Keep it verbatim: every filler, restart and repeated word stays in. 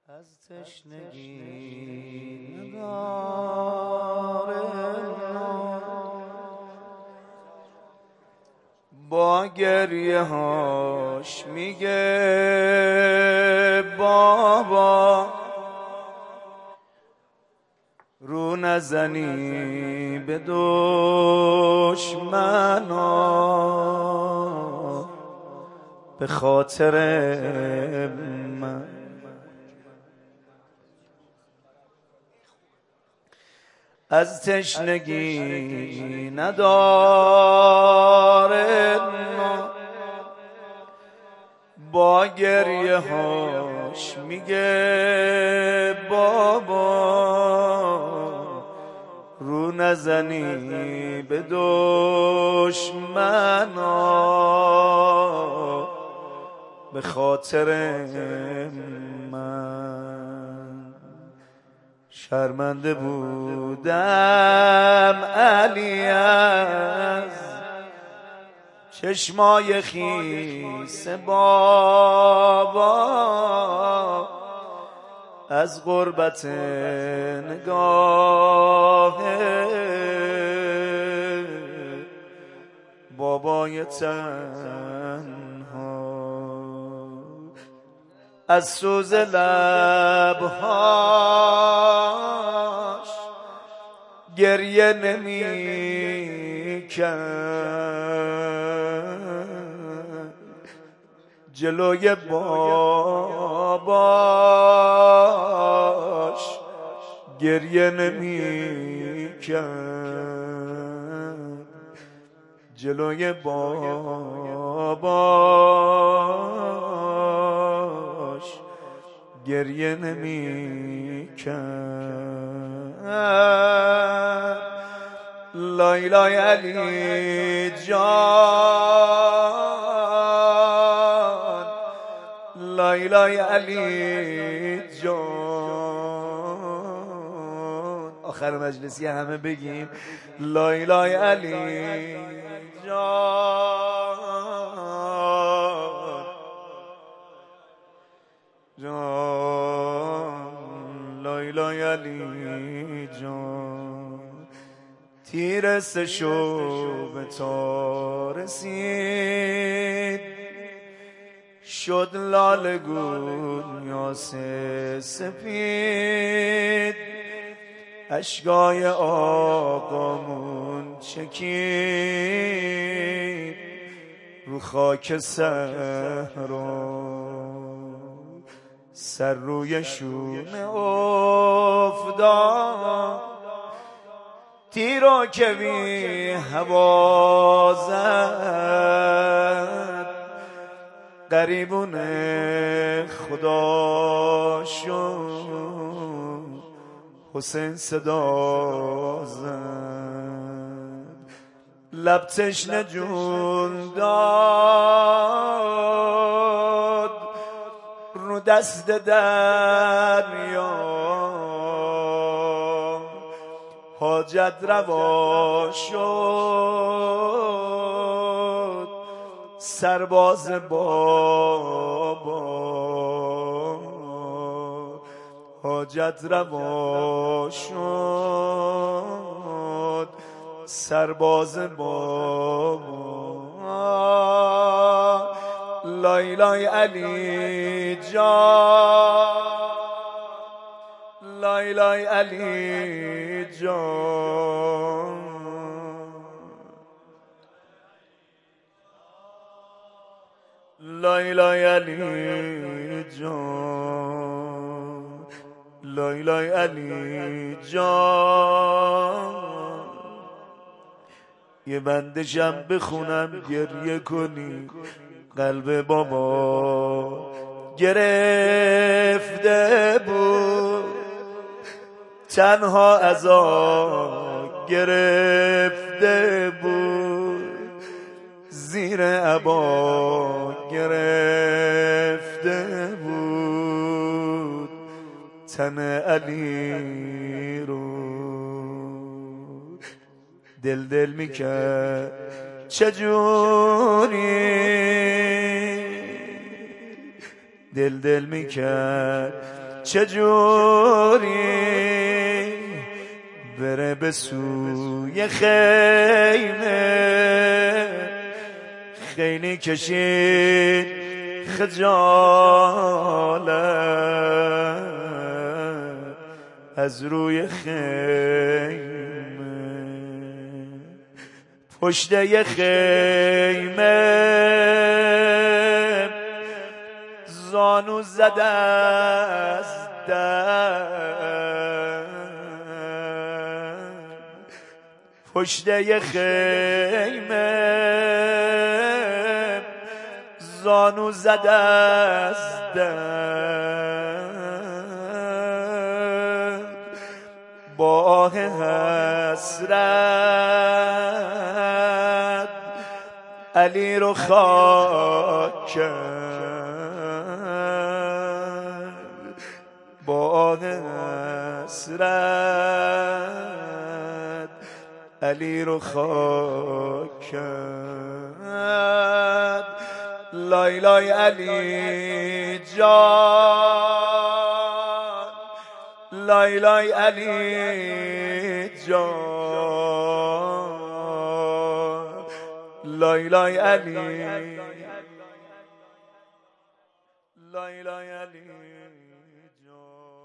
از تشنگی نداره با گریه هاش میگه بابا رو نزنی به دشمنا به خاطر من. از تشنگی نداره با گریه هاش میگه بابا رو نزنی به دشمنا به خاطر من. شرمنده بودم علی از چشمای خیس بابا، از غربت نگاه بابای تنها، از سوز لبهاش گریه نمی کرد، جلوی باباش گریه نمی کرد، جلوی باباش گریه نمی کرد. لای لای علی جان، لای لای علی جان. آخر مجلسی همه بگیم لای لای علی جان جان، لای لای علی جان. تیر سه شعبه تا رسید، شد لالگون یاس سفید، اشکای آقامون چکید رو خاک صحرا، سر روی شونه افتاد، تیرو که بی هوا زد، قریبون خدا شد، حسین صدا زد، لب تشنه جون داد رو دست دریا، حاجت روا شد سرباز بابا، حاجت روا شد سرباز بابا. لای لای علی جان، لای لای علی جان، لای لای علی جان، لای لای علی جان. یه بندشم بخونم گریه کنی، قلب بابا گرفته بود، تنها عذاب گرفته بود، زیر عبا گرفته بود، تن علی رو دل دل میکرد چجوری، دل دل میکرد چجوری بره به سوی خیمه خیلی کشید خجالت از روی خیمه پشت یه خیمه زانو زده از در پشت یه خیمه زانو زده از در با حسرت علی رو خاک کرد با حسرت علی رو خاک کرد لای لای علی جان لای لای علی جان لای لای علی لای لای علی جان